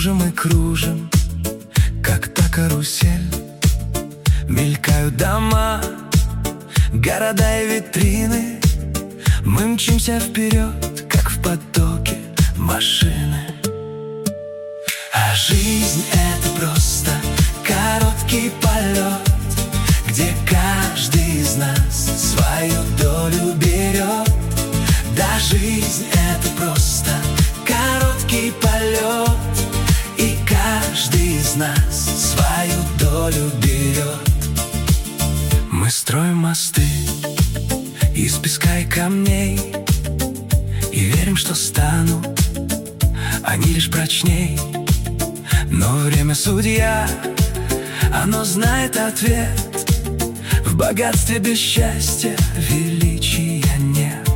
кружим и кружим, как та карусель. Мелькают дома, города и витрины. Мы мчимся вперед, как в потоке машины. А жизнь — это просто короткий полет, где каждый из нас свою долю берет. Да, жизнь — это просто короткий полет, и каждый из нас свою долю берет. Мы строим мосты из песка и камней, и верим, что станут они лишь прочней. Но время судья, оно знает ответ. В богатстве без счастья величия нет.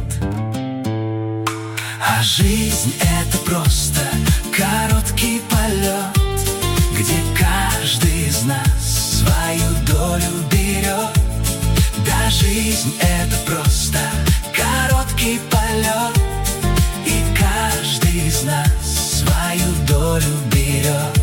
А жизнь — это просто короткий полет, где каждый из нас свою долю берет. Да, жизнь — это просто короткий полет, и каждый из нас свою долю берет.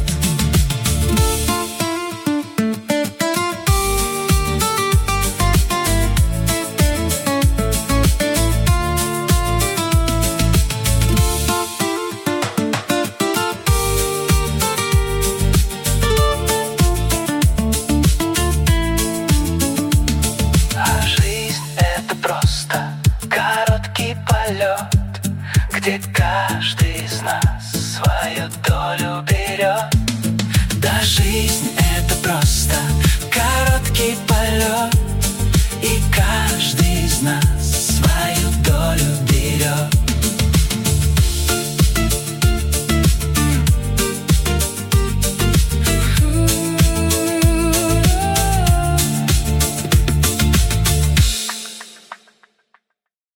Короткий полет, где каждый из нас свою долю берет. Да, жизнь — это просто короткий полет,